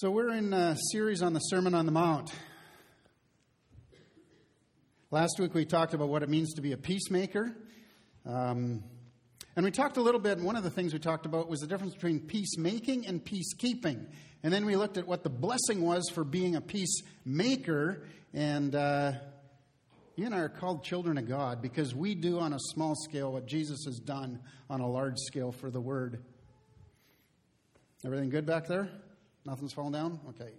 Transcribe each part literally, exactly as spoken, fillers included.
So we're in a series on the Sermon on the Mount. Last week we talked about what it means to be a peacemaker. Um, and we talked a little bit, and one of the things we talked about was the difference between peacemaking and peacekeeping. And then we looked at what the blessing was for being a peacemaker. And uh, you and I are called children of God because we do on a small scale what Jesus has done on a large scale for the Word. Everything good back there? Nothing's fallen down? Okay.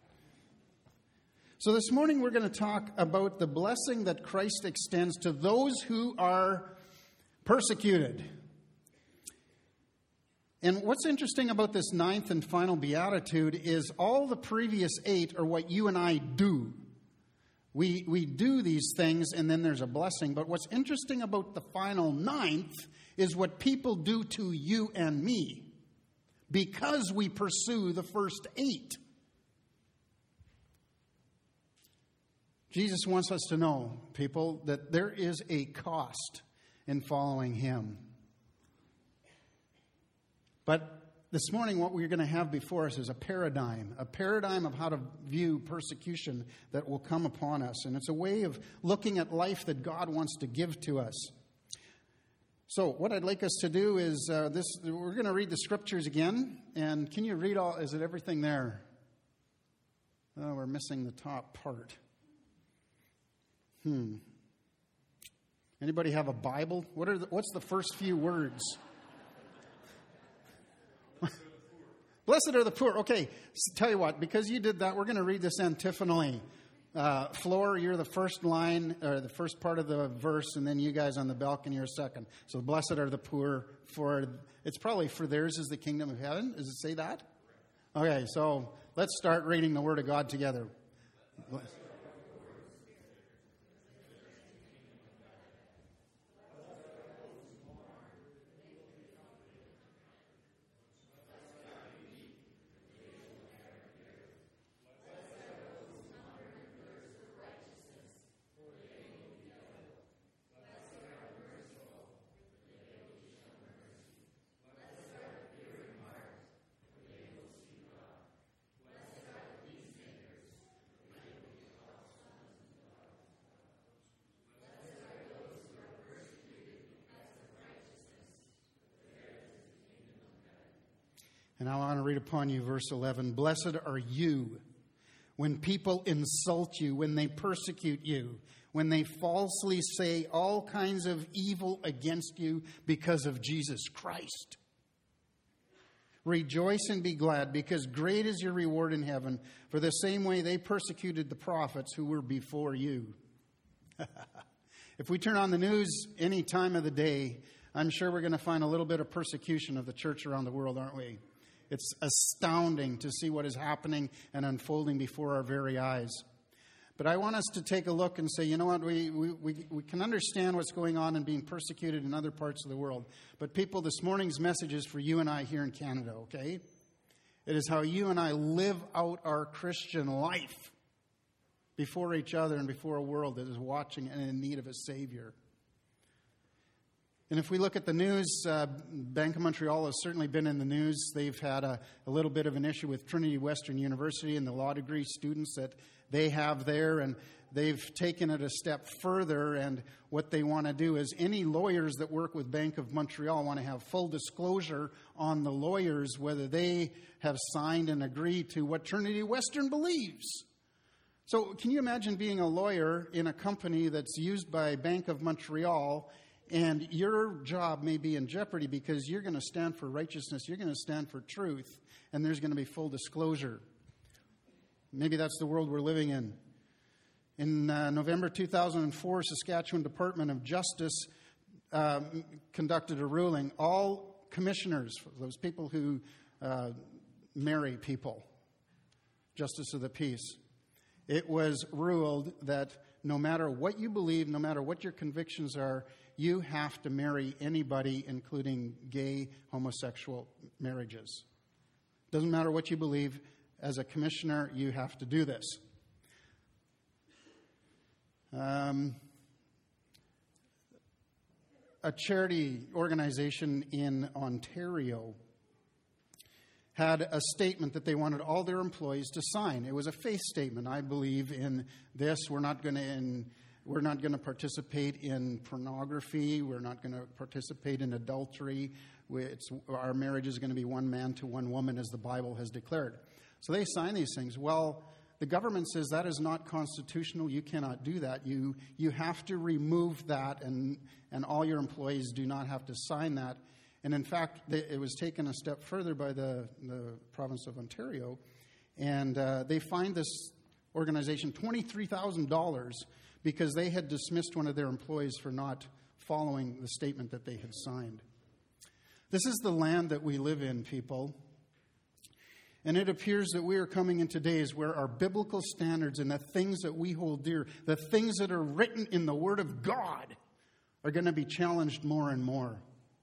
So this morning we're going to talk about the blessing that Christ extends to those who are persecuted. And what's interesting about this ninth and final beatitude is all the previous eight are what you and I do. We, we do these things and then there's a blessing. But what's interesting about the final ninth is what people do to you and me, because we pursue the first eight. Jesus wants us to know, people, that there is a cost in following Him. But this morning what we're going to have before us is a paradigm, a paradigm of how to view persecution that will come upon us. And it's a way of looking at life that God wants to give to us. So what I'd like us to do is uh, this. We're going to read the scriptures again. And can you read all? Is it everything there? Oh, we're missing the top part. Hmm. Anybody have a Bible? What are the, what's the first few words? Blessed are the poor. Okay, so tell you what. Because you did that, we're going to read this antiphonally. Uh, Floor, you're the first line, or the first part of the verse, and then you guys on the balcony are second. So blessed are the poor, for it's probably for theirs is the kingdom of heaven. Does it say that? Okay, so let's start reading the Word of God together. Bless. And I want to read upon you verse eleven. Blessed are you when people insult you, when they persecute you, when they falsely say all kinds of evil against you because of Jesus Christ. Rejoice and be glad, because great is your reward in heaven, for the same way they persecuted the prophets who were before you. If we turn on the news any time of the day, I'm sure we're going to find a little bit of persecution of the church around the world, aren't we? It's astounding to see what is happening and unfolding before our very eyes. But I want us to take a look and say, you know what, we, we, we, we can understand what's going on and being persecuted in other parts of the world. But people, this morning's message is for you and I here in Canada, okay? It is how you and I live out our Christian life before each other and before a world that is watching and in need of a Savior. And if we look at the news, uh, Bank of Montreal has certainly been in the news. They've had a, a little bit of an issue with Trinity Western University and the law degree students that they have there. And they've taken it a step further. And what they want to do is any lawyers that work with Bank of Montreal want to have full disclosure on the lawyers, whether they have signed and agreed to what Trinity Western believes. So can you imagine being a lawyer in a company that's used by Bank of Montreal, and your job may be in jeopardy because you're going to stand for righteousness, you're going to stand for truth, and there's going to be full disclosure. Maybe that's the world we're living in. In uh, November two thousand four, Saskatchewan Department of Justice uh, conducted a ruling. All commissioners, those people who uh, marry people, justice of the peace, it was ruled that no matter what you believe, no matter what your convictions are, you have to marry anybody, including gay, homosexual marriages. Doesn't matter what you believe. As a commissioner, you have to do this. Um, a charity organization in Ontario had a statement that they wanted all their employees to sign. It was a faith statement. I believe in this. We're not going to in, we're not going to participate in pornography. We're not going to participate in adultery. It's, our marriage is going to be one man to one woman, as the Bible has declared. So they sign these things. Well, the government says that is not constitutional. You cannot do that. You you have to remove that, and and all your employees do not have to sign that. And in fact, they, it was taken a step further by the, the province of Ontario, and uh, they fined this organization twenty-three thousand dollars because they had dismissed one of their employees for not following the statement that they had signed. This is the land that we live in, people. And it appears that we are coming into days where our biblical standards and the things that we hold dear, the things that are written in the Word of God, are going to be challenged more and more.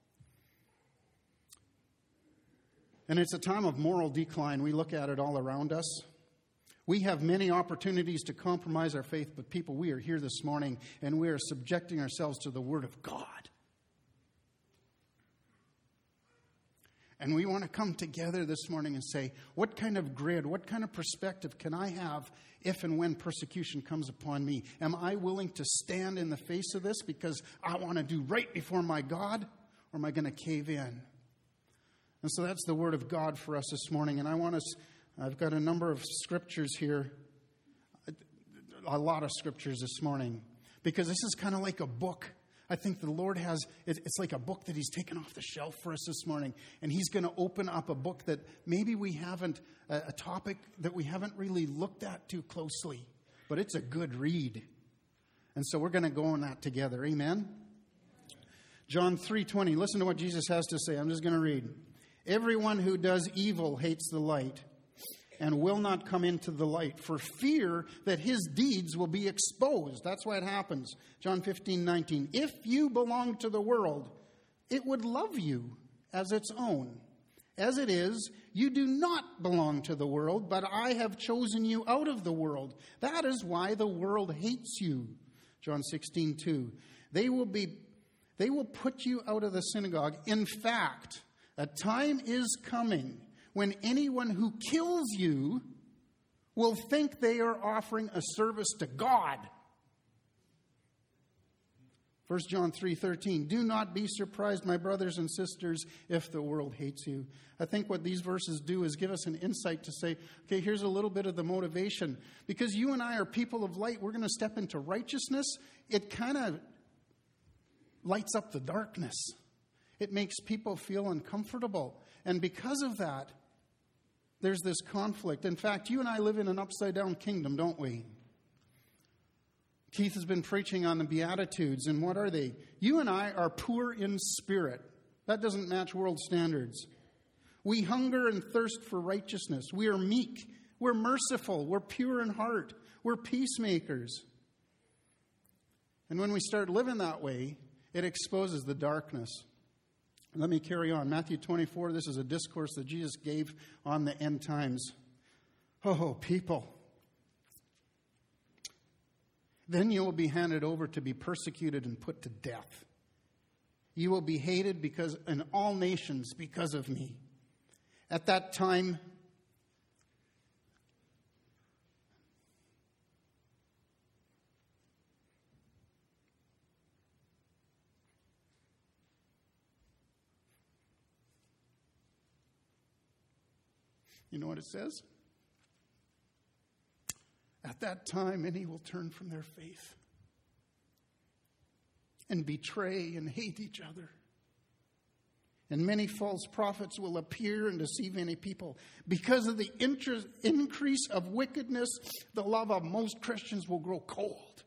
And it's a time of moral decline. We look at it all around us. We have many opportunities to compromise our faith, but people, we are here this morning and we are subjecting ourselves to the Word of God. And we want to come together this morning and say, what kind of grid, what kind of perspective can I have if and when persecution comes upon me? Am I willing to stand in the face of this because I want to do right before my God? Or am I going to cave in? And so that's the Word of God for us this morning. And I want us, I've got a number of scriptures here, a lot of scriptures this morning, because this is kind of like a book. I think the Lord has, it's like a book that He's taken off the shelf for us this morning. And He's going to open up a book that maybe we haven't, a topic that we haven't really looked at too closely. But it's a good read. And so we're going to go on that together. Amen? John three twenty. Listen to what Jesus has to say. I'm just going to read. Everyone who does evil hates the light and will not come into the light for fear that his deeds will be exposed. That's why it happens. John fifteen nineteen. If you belong to the world, it would love you as its own. As it is, you do not belong to the world, but I have chosen you out of the world. That is why the world hates you. John sixteen two. They will be, they will put you out of the synagogue. In fact, a time is coming when anyone who kills you will think they are offering a service to God. First John three thirteen. Do not be surprised, my brothers and sisters, if the world hates you. I think what these verses do is give us an insight to say, okay, here's a little bit of the motivation. Because you and I are people of light, we're going to step into righteousness. It kind of lights up the darkness. It makes people feel uncomfortable. And because of that, there's this conflict. In fact, you and I live in an upside-down kingdom, don't we? Keith has been preaching on the Beatitudes, and what are they? You and I are poor in spirit. That doesn't match world standards. We hunger and thirst for righteousness. We are meek. We're merciful. We're pure in heart. We're peacemakers. And when we start living that way, it exposes the darkness. Let me carry on. Matthew twenty-four, this is a discourse that Jesus gave on the end times. Oh, people. Then you will be handed over to be persecuted and put to death. You will be hated because in all nations because of me. At that time, you know what it says? At that time, many will turn from their faith and betray and hate each other. And many false prophets will appear and deceive many people. Because of the interest, increase of wickedness, the love of most Christians will grow cold.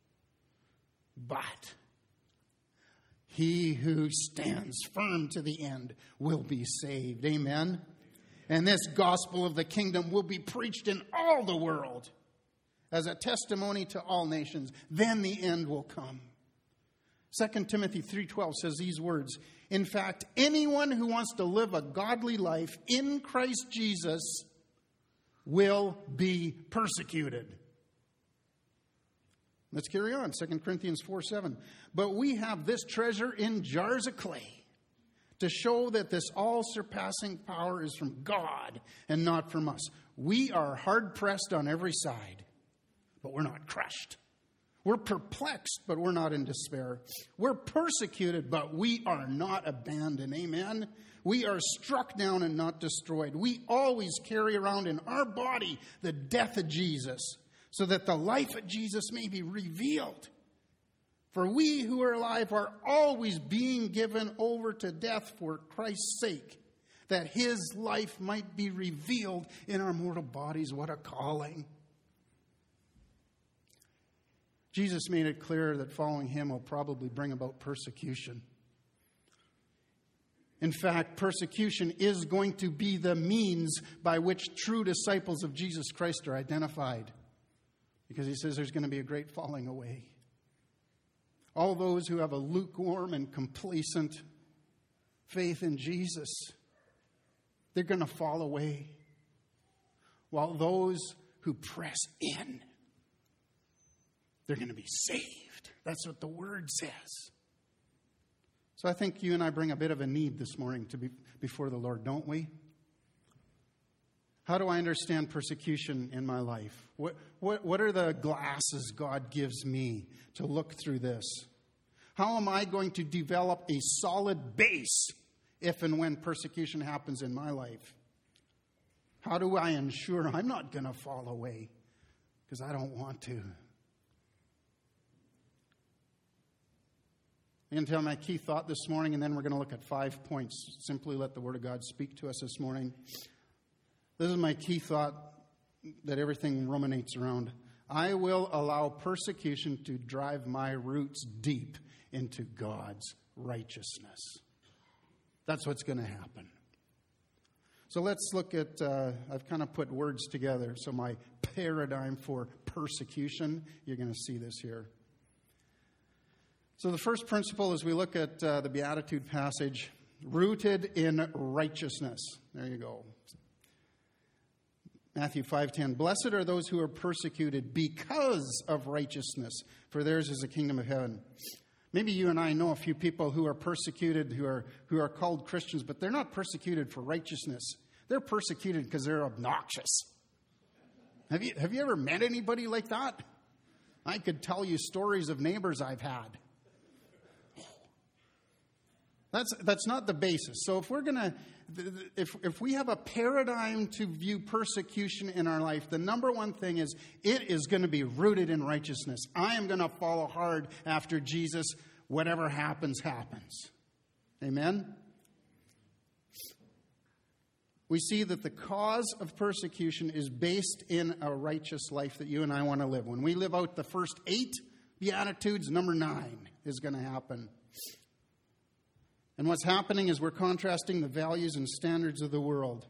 But he who stands firm to the end will be saved. Amen? And this gospel of the kingdom will be preached in all the world as a testimony to all nations. Then the end will come. Second Timothy three twelve says these words. In fact, anyone who wants to live a godly life in Christ Jesus will be persecuted. Let's carry on. Second Corinthians four seven. But we have this treasure in jars of clay to show that this all-surpassing power is from God and not from us. We are hard-pressed on every side, but we're not crushed. We're perplexed, but we're not in despair. We're persecuted, but we are not abandoned. Amen? We are struck down and not destroyed. We always carry around in our body the death of Jesus, so that the life of Jesus may be revealed. For we who are alive are always being given over to death for Christ's sake, that his life might be revealed in our mortal bodies. What a calling. Jesus made it clear that following him will probably bring about persecution. In fact, persecution is going to be the means by which true disciples of Jesus Christ are identified. Because he says there's going to be a great falling away. All those who have a lukewarm and complacent faith in Jesus, they're going to fall away. While those who press in, they're going to be saved. That's what the word says. So I think you and I bring a bit of a need this morning to be before the Lord, don't we? How do I understand persecution in my life? What, what, what are the glasses God gives me to look through this? How am I going to develop a solid base if and when persecution happens in my life? How do I ensure I'm not going to fall away? Because I don't want to. I'm going to tell my key thought this morning, and then we're going to look at five points. Simply let the Word of God speak to us this morning. This is my key thought that everything ruminates around. I will allow persecution to drive my roots deep into God's righteousness. That's what's going to happen. So let's look at, uh, I've kind of put words together. So my paradigm for persecution, you're going to see this here. So the first principle as we look at uh, the Beatitude passage, rooted in righteousness. There you go. Matthew five ten, blessed are those who are persecuted because of righteousness, for theirs is the kingdom of heaven. Maybe you and I know a few people who are persecuted, who are who are called Christians, but they're not persecuted for righteousness. They're persecuted because they're obnoxious. Have you, have you ever met anybody like that? I could tell you stories of neighbors I've had. That's that's not the basis. So if we're going to, if if we have a paradigm to view persecution in our life, the number one thing is it is going to be rooted in righteousness. I am going to follow hard after Jesus. Whatever happens, happens. Amen? We see that the cause of persecution is based in a righteous life that you and I want to live. When we live out the first eight Beatitudes, number nine is going to happen. And what's happening is we're contrasting the values and standards of the world.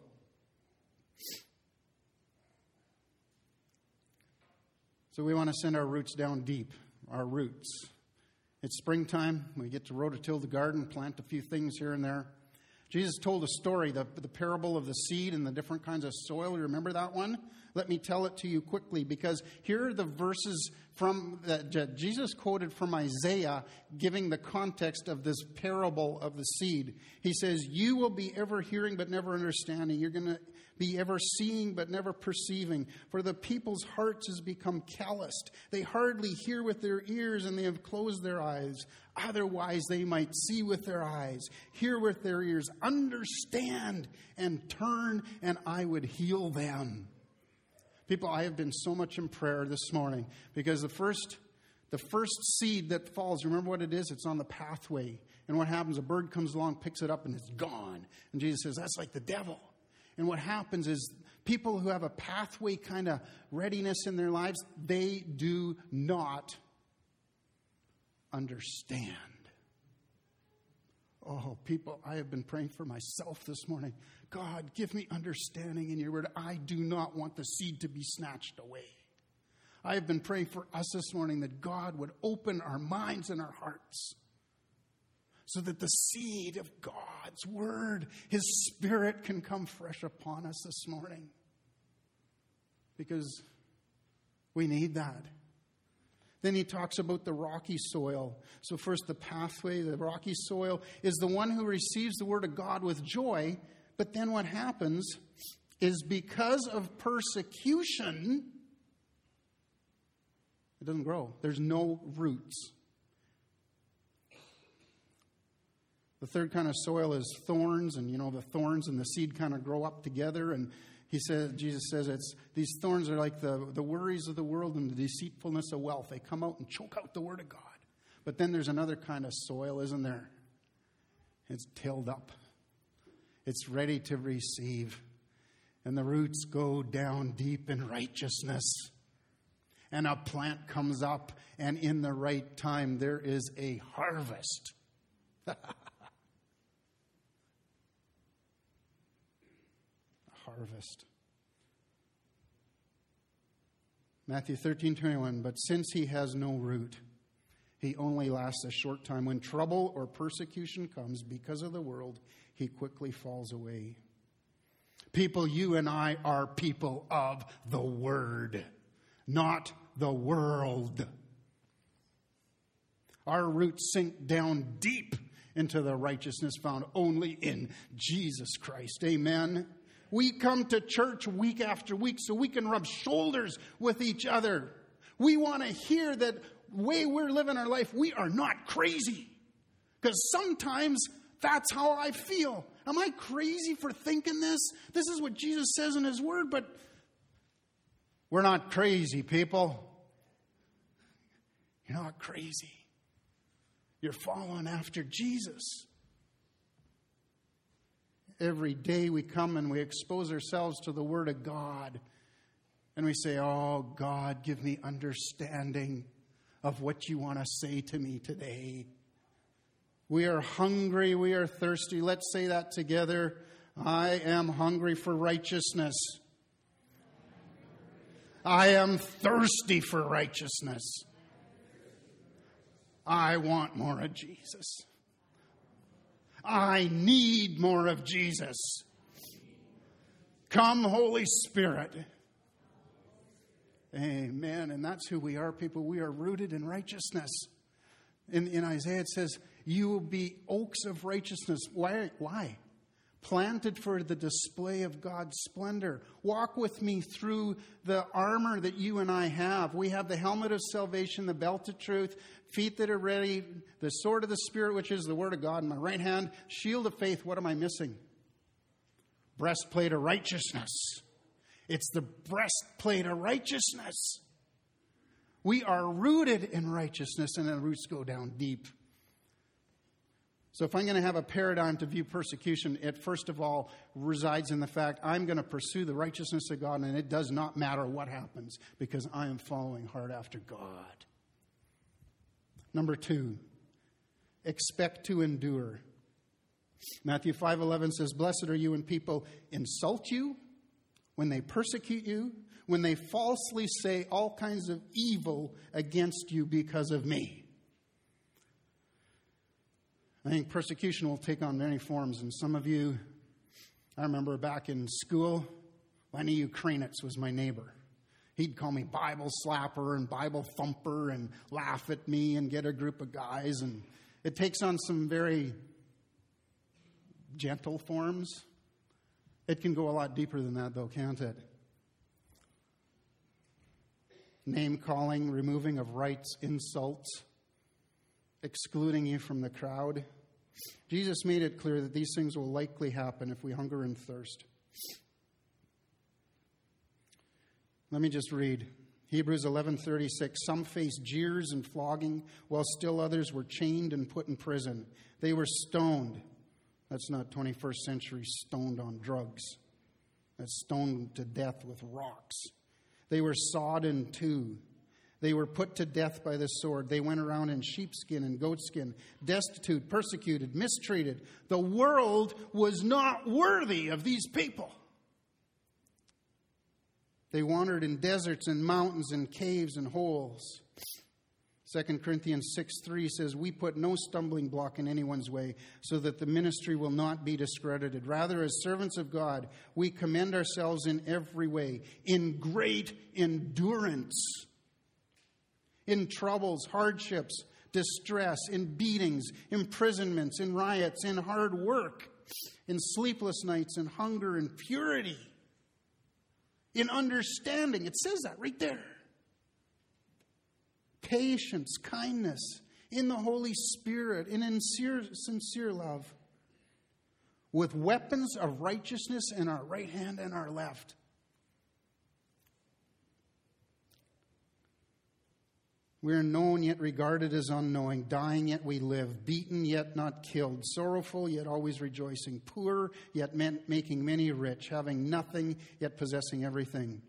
So we want to send our roots down deep, our roots. It's springtime. We get to rototill the garden, plant a few things here and there. Jesus told a story, the, the parable of the seed and the different kinds of soil. You remember that one? Let me tell it to you quickly, because here are the verses from that Jesus quoted from Isaiah, giving the context of this parable of the seed. He says, you will be ever hearing but never understanding. You're going to be ever seeing but never perceiving. For the people's hearts has become calloused. They hardly hear with their ears, and they have closed their eyes. Otherwise they might see with their eyes, hear with their ears, understand and turn, and I would heal them. People, I have been so much in prayer this morning because the first the first seed that falls, remember what it is? It's on the pathway. And what happens? A bird comes along, picks it up, and it's gone. And Jesus says, that's like the devil. And what happens is people who have a pathway kind of readiness in their lives, they do not understand. Oh, people, I have been praying for myself this morning. God, give me understanding in your word. I do not want the seed to be snatched away. I have been praying for us this morning that God would open our minds and our hearts so that the seed of God's word, his spirit, can come fresh upon us this morning. Because we need that. Then he talks about the rocky soil. So first the pathway, the rocky soil, is the one who receives the word of God with joy. But then what happens is because of persecution, it doesn't grow. There's no roots. The third kind of soil is thorns, and you know the thorns and the seed kind of grow up together. And he says, Jesus says, it's these thorns are like the, the worries of the world and the deceitfulness of wealth. They come out and choke out the word of God. But then there's another kind of soil, isn't there? It's tilled up. It's ready to receive. And the roots go down deep in righteousness. And a plant comes up, and in the right time there is a harvest. Harvest. Matthew thirteen twenty-one, but since he has no root, he only lasts a short time. When trouble or persecution comes because of the world, he quickly falls away. People, you and I are people of the Word, not the world. Our roots sink down deep into the righteousness found only in Jesus Christ. Amen. We come to church week after week so we can rub shoulders with each other. We want to hear that the way we're living our life, we are not crazy. Because sometimes that's how I feel. Am I crazy for thinking this? This is what Jesus says in his word, but we're not crazy, people. You're not crazy. You're following after Jesus. Every day we come and we expose ourselves to the Word of God. And we say, oh, God, give me understanding of what you want to say to me today. We are hungry. We are thirsty. Let's say that together. I am hungry for righteousness. I am thirsty for righteousness. I want more of Jesus. I need more of Jesus. Come, Holy Spirit. Amen. And that's who we are, people. We are rooted in righteousness. In, in Isaiah it says, you will be oaks of righteousness. Why? Why? Planted for the display of God's splendor. Walk with me through the armor that you and I have. We have the helmet of salvation, the belt of truth, feet that are ready, the sword of the Spirit, which is the word of God in my right hand, shield of faith. What am I missing? Breastplate of righteousness. It's the breastplate of righteousness. We are rooted in righteousness, and the roots go down deep. So if I'm going to have a paradigm to view persecution, it first of all resides in the fact I'm going to pursue the righteousness of God, and it does not matter what happens because I am following hard after God. Number two, expect to endure. Matthew five eleven says, blessed are you when people insult you, when they persecute you, when they falsely say all kinds of evil against you because of me. I think persecution will take on many forms. And some of you, I remember back in school, Lenny Ukrainitz was my neighbor. He'd call me Bible slapper and Bible thumper and laugh at me and get a group of guys. And it takes on some very gentle forms. It can go a lot deeper than that, though, can't it? Name calling, removing of rights, insults, excluding you from the crowd. Jesus made it clear that these things will likely happen if we hunger and thirst. Let me just read. Hebrews eleven thirty-six. Some faced jeers and flogging, while still others were chained and put in prison. They were stoned. That's not twenty-first century stoned on drugs. That's stoned to death with rocks. They were sawed in two. They were put to death by the sword. They went around in sheepskin and goatskin, destitute, persecuted, mistreated. The world was not worthy of these people. They wandered in deserts and mountains and caves and holes. Second Corinthians six three says, we put no stumbling block in anyone's way so that the ministry will not be discredited. Rather, as servants of God, we commend ourselves in every way, in great endurance. in troubles, hardships, distress, in beatings, imprisonments, in riots, in hard work, in sleepless nights, in hunger, in purity, in understanding. It says that right there. Patience, kindness, in the Holy Spirit, in sincere, sincere love, with weapons of righteousness in our right hand and our left. We are known yet regarded as unknowing, dying yet we live, beaten yet not killed, sorrowful yet always rejoicing, poor yet making many rich, having nothing yet possessing everything.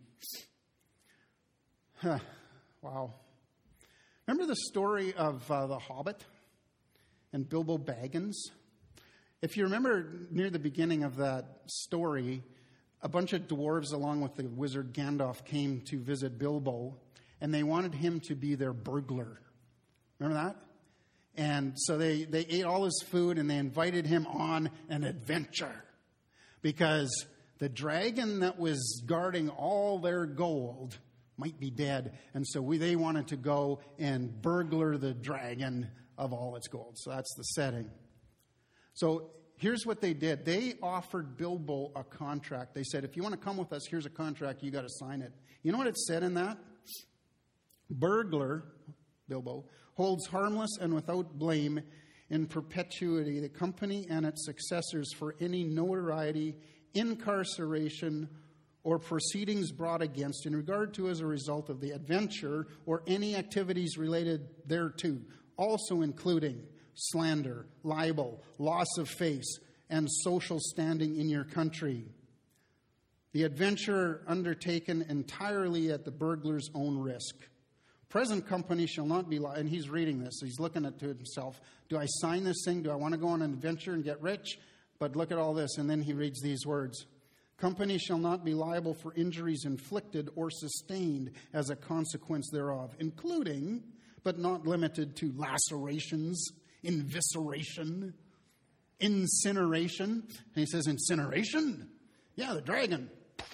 Huh. Wow. Remember the story of uh, the Hobbit and Bilbo Baggins? If you remember near the beginning of that story, a bunch of dwarves along with the wizard Gandalf came to visit Bilbo, and they wanted him to be their burglar. Remember that? And so they, they ate all his food, and they invited him on an adventure. Because the dragon that was guarding all their gold might be dead. And so we, they wanted to go and burglar the dragon of all its gold. So that's the setting. So here's what they did. They offered Bilbo a contract. They said, if you want to come with us, here's a contract. You got to sign it. You know what it said in that? Burglar, Bilbo, holds harmless and without blame in perpetuity the company and its successors for any notoriety, incarceration, or proceedings brought against in regard to as a result of the adventure or any activities related thereto, also including slander, libel, loss of face, and social standing in your country. The adventure undertaken entirely at the burglar's own risk. Present company shall not be, li- and he's reading this, he's looking at to himself, do I sign this thing? Do I want to go on an adventure and get rich? But look at all this, and then he reads these words. Company shall not be liable for injuries inflicted or sustained as a consequence thereof, including, but not limited to, lacerations, invisceration, incineration. And he says, incineration? Yeah, the dragon.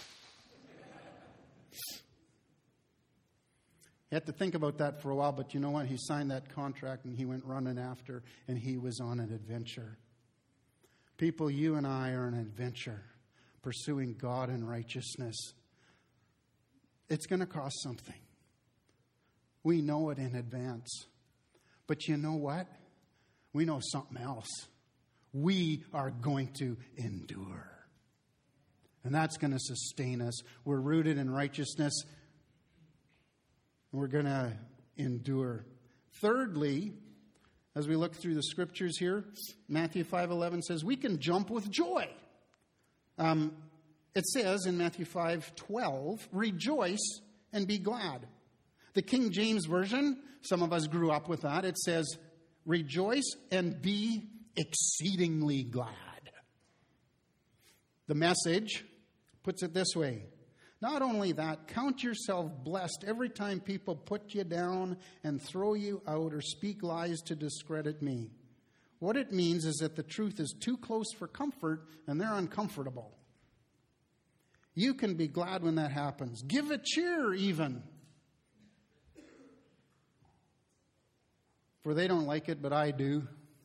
You had to think about that for a while, but you know what? He signed that contract and he went running after, and he was on an adventure. People, you and I are on an adventure, pursuing God and righteousness. It's going to cost something. We know it in advance. But you know what? We know something else. We are going to endure. And that's going to sustain us. We're rooted in righteousness. And we're going to endure. Thirdly, as we look through the scriptures here, Matthew five eleven says we can jump with joy. Um, it says in Matthew five twelve, rejoice and be glad. The King James Version, some of us grew up with that. It says, rejoice and be exceedingly glad. The Message puts it this way. Not only that, count yourself blessed every time people put you down and throw you out or speak lies to discredit me. What it means is that the truth is too close for comfort and they're uncomfortable. You can be glad when that happens. Give a cheer even. For they don't like it, but I do.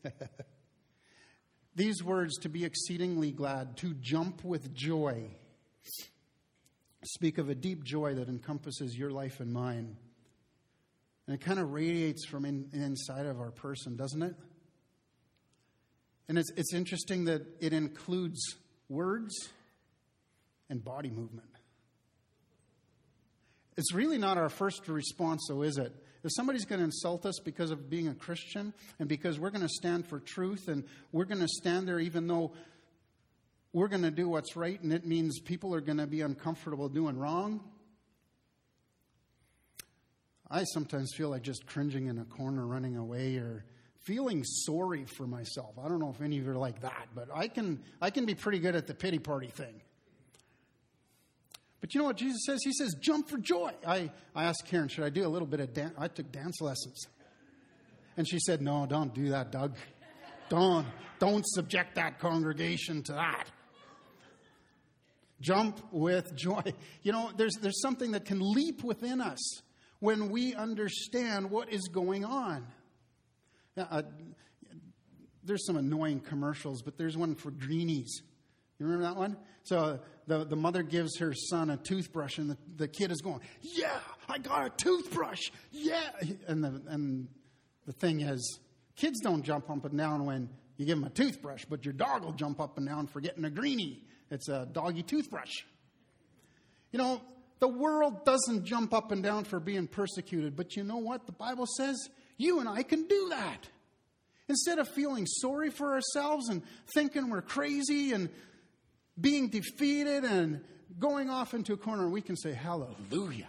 These words, to be exceedingly glad, to jump with joy, speak of a deep joy that encompasses your life and mine. And it kind of radiates from in, inside of our person, doesn't it? And it's, it's interesting that it includes words and body movement. It's really not our first response, though, is it? If somebody's going to insult us because of being a Christian and because we're going to stand for truth and we're going to stand there even though we're going to do what's right, and it means people are going to be uncomfortable doing wrong. I sometimes feel like just cringing in a corner, running away, or feeling sorry for myself. I don't know if any of you are like that, but I can I can be pretty good at the pity party thing. But you know what Jesus says? He says, jump for joy. I, I asked Karen, should I do a little bit of dance? I took dance lessons. And she said, no, don't do that, Doug. Don't, don't subject that congregation to that. Jump with joy. You know, there's there's something that can leap within us when we understand what is going on. Now, uh, there's some annoying commercials, but there's one for Greenies. You remember that one? So the, the mother gives her son a toothbrush, and the, the kid is going, yeah, I got a toothbrush, yeah. And the, and the thing is, kids don't jump up and down when you give them a toothbrush, but your dog will jump up and down for getting a Greenie. It's a doggy toothbrush. You know, the world doesn't jump up and down for being persecuted, but you know what? The Bible says you and I can do that. Instead of feeling sorry for ourselves and thinking we're crazy and being defeated and going off into a corner, we can say, hallelujah.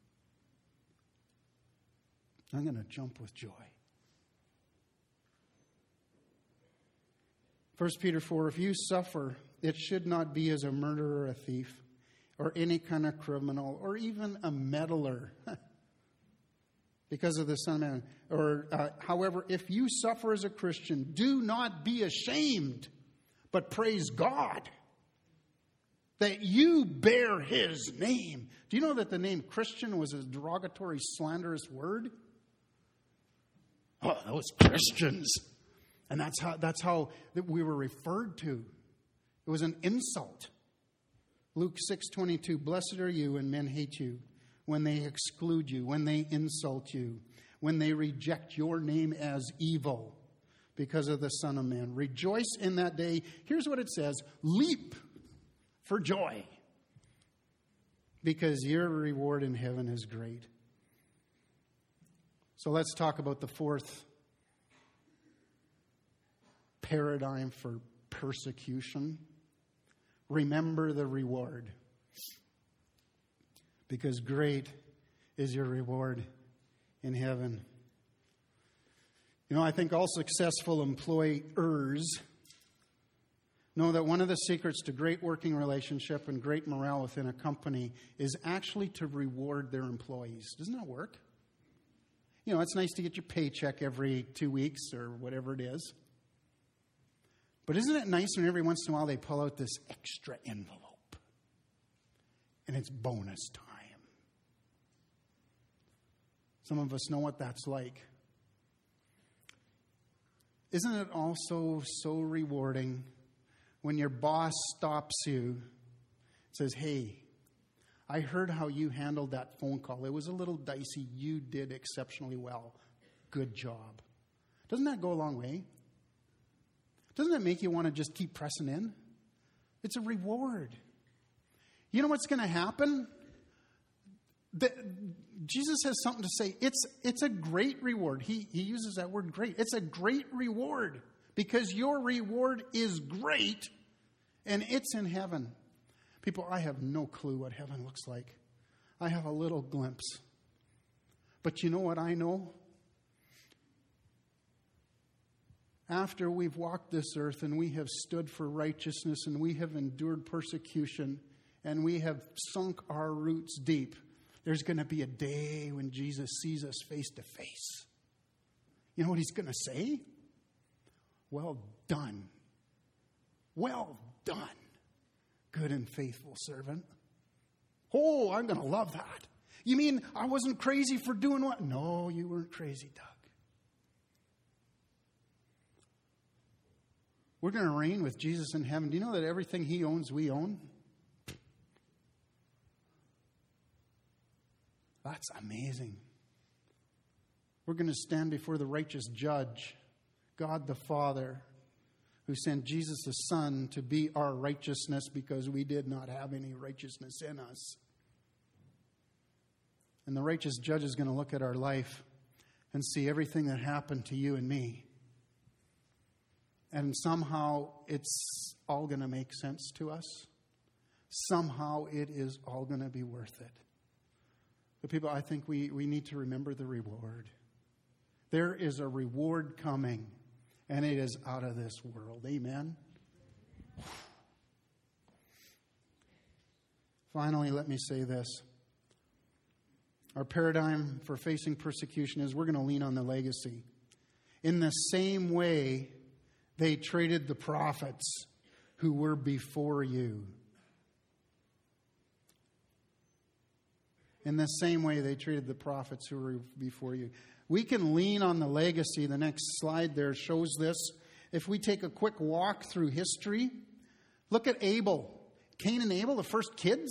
I'm going to jump with joy. First Peter four, if you suffer, it should not be as a murderer or a thief or any kind of criminal or even a meddler. Because of the Son of Man. Or, uh, however, if you suffer as a Christian, do not be ashamed, but praise God that you bear his name. Do you know that the name Christian was a derogatory, slanderous word? Oh, those Christians. And that's how, that's how that we were referred to. It was an insult. Luke six twenty-two, blessed are you when men hate you, when they exclude you, when they insult you, when they reject your name as evil because of the Son of Man. Rejoice in that day. Here's what it says. Leap for joy, because your reward in heaven is great. So let's talk about the fourth paradigm for persecution. Remember the reward, because great is your reward in heaven. You know, I think all successful employers know that one of the secrets to great working relationship and great morale within a company is actually to reward their employees. Doesn't that work? You know, it's nice to get your paycheck every two weeks or whatever it is. But isn't it nice when every once in a while they pull out this extra envelope and it's bonus time? Some of us know what that's like. Isn't it also so rewarding when your boss stops you and says, hey, I heard how you handled that phone call. It was a little dicey. You did exceptionally well. Good job. Doesn't that go a long way? Doesn't that make you want to just keep pressing in? It's a reward. You know what's going to happen? The, Jesus has something to say. It's, it's a great reward. He, he uses that word great. It's a great reward because your reward is great and it's in heaven. People, I have no clue what heaven looks like. I have a little glimpse. But you know what I know? After we've walked this earth and we have stood for righteousness and we have endured persecution and we have sunk our roots deep, there's going to be a day when Jesus sees us face to face. You know what he's going to say? Well done. Well done, good and faithful servant. Oh, I'm going to love that. You mean I wasn't crazy for doing what? No, you weren't crazy, Doug. We're going to reign with Jesus in heaven. Do you know that everything he owns, we own? That's amazing. We're going to stand before the righteous judge, God the Father, who sent Jesus the Son to be our righteousness because we did not have any righteousness in us. And the righteous judge is going to look at our life and see everything that happened to you and me. And somehow it's all going to make sense to us. Somehow it is all going to be worth it. But people, I think we, we need to remember the reward. There is a reward coming, and it is out of this world. Amen? Finally, let me say this. Our paradigm for facing persecution is we're going to lean on the legacy. In the same way they treated the prophets who were before you. in the same way they treated the prophets who were before you. We can lean on the legacy. The next slide there shows this. If we take a quick walk through history, look at Abel. Cain and Abel, the first kids.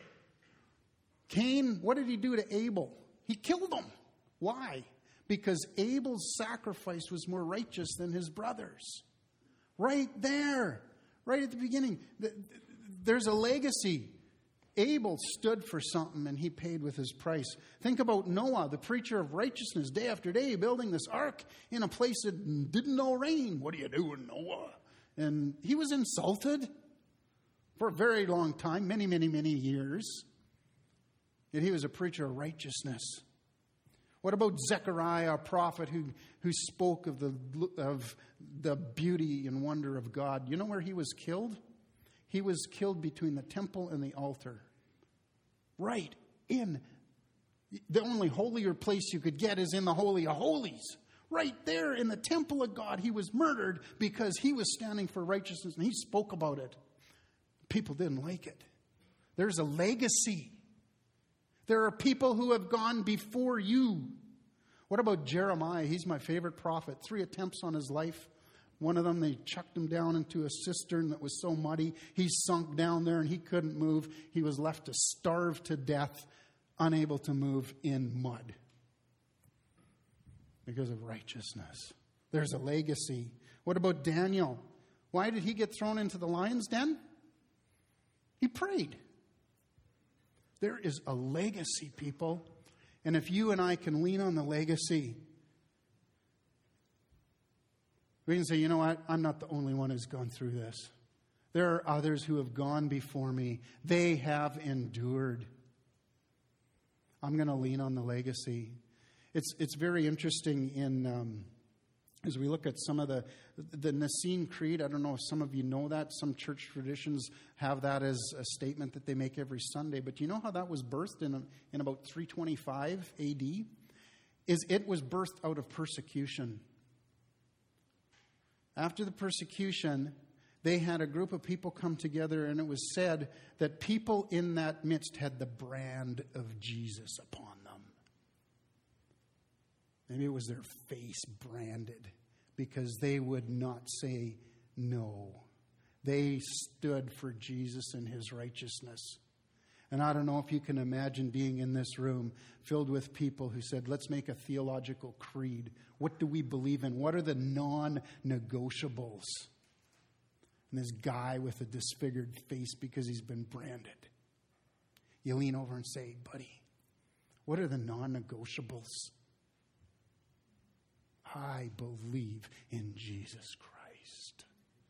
Cain, what did he do to Abel? He killed him. Why? Because Abel's sacrifice was more righteous than his brother's. Right there, right at the beginning. There's a legacy. Abel stood for something and he paid with his price. Think about Noah, the preacher of righteousness, day after day, building this ark in a place that didn't know rain. What are you doing, Noah? And he was insulted for a very long time, many, many, many years. Yet he was a preacher of righteousness. What about Zechariah, a prophet who, who spoke of the, of the beauty and wonder of God? You know where he was killed? He was killed between the temple and the altar. Right in the only holier place you could get is in the Holy of Holies. Right there in the temple of God, he was murdered because he was standing for righteousness and he spoke about it. People didn't like it. There's a legacy. There are people who have gone before you. What about Jeremiah? He's my favorite prophet. Three attempts on his life. One of them, they chucked him down into a cistern that was so muddy, he sunk down there and he couldn't move. He was left to starve to death, unable to move in mud because of righteousness. There's a legacy. What about Daniel? Why did he get thrown into the lion's den? He prayed. There is a legacy, people. And if you and I can lean on the legacy, we can say, you know what? I'm not the only one who's gone through this. There are others who have gone before me. They have endured. I'm going to lean on the legacy. It's it's very interesting in um, as we look at some of the the Nicene Creed. I don't know if some of you know that. Some church traditions have that as a statement that they make every Sunday. But you know how that was birthed in in about three twenty-five A D? Is it was birthed out of persecution. After the persecution, they had a group of people come together, and it was said that people in that midst had the brand of Jesus upon them. Maybe it was their face branded because they would not say no. They stood for Jesus and his righteousness. And I don't know if you can imagine being in this room filled with people who said, let's make a theological creed. What do we believe in? What are the non-negotiables? And this guy with a disfigured face because he's been branded. You lean over and say, buddy, what are the non-negotiables? I believe in Jesus Christ.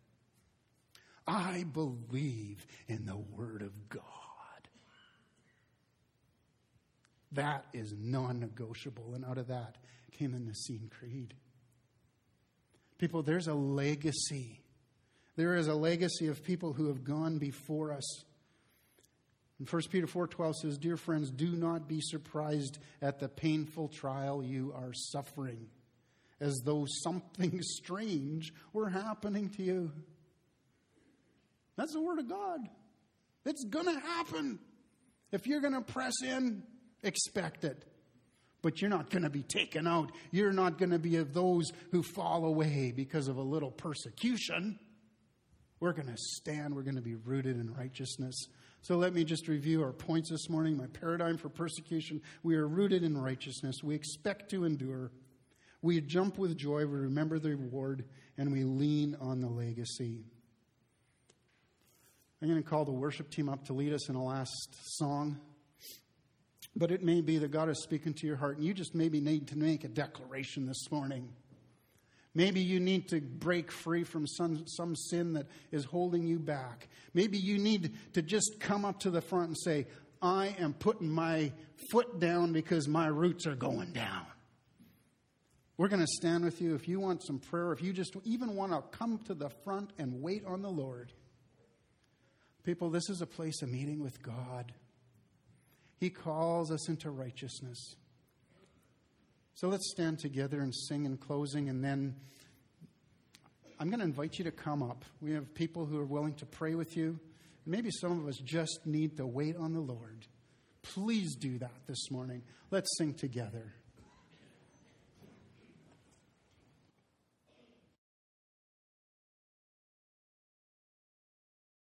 I believe in the Word of God. That is non-negotiable. And out of that came the Nicene Creed. People, there's a legacy. There is a legacy of people who have gone before us. And First Peter four twelve says, dear friends, do not be surprised at the painful trial you are suffering, as though something strange were happening to you. That's the Word of God. It's going to happen. If you're going to press in, expect it. But you're not going to be taken out. You're not going to be of those who fall away because of a little persecution. We're going to stand. We're going to be rooted in righteousness. So let me just review our points this morning. My paradigm for persecution. We are rooted in righteousness. We expect to endure. We jump with joy. We remember the reward. And we lean on the legacy. I'm going to call the worship team up to lead us in a last song. But it may be that God is speaking to your heart, and you just maybe need to make a declaration this morning. Maybe you need to break free from some, some sin that is holding you back. Maybe you need to just come up to the front and say, I am putting my foot down because my roots are going down. We're going to stand with you. If you want some prayer, if you just even want to come to the front and wait on the Lord. People, this is a place of meeting with God. He calls us into righteousness. So let's stand together and sing in closing, and then I'm going to invite you to come up. We have people who are willing to pray with you. Maybe some of us just need to wait on the Lord. Please do that this morning. Let's sing together.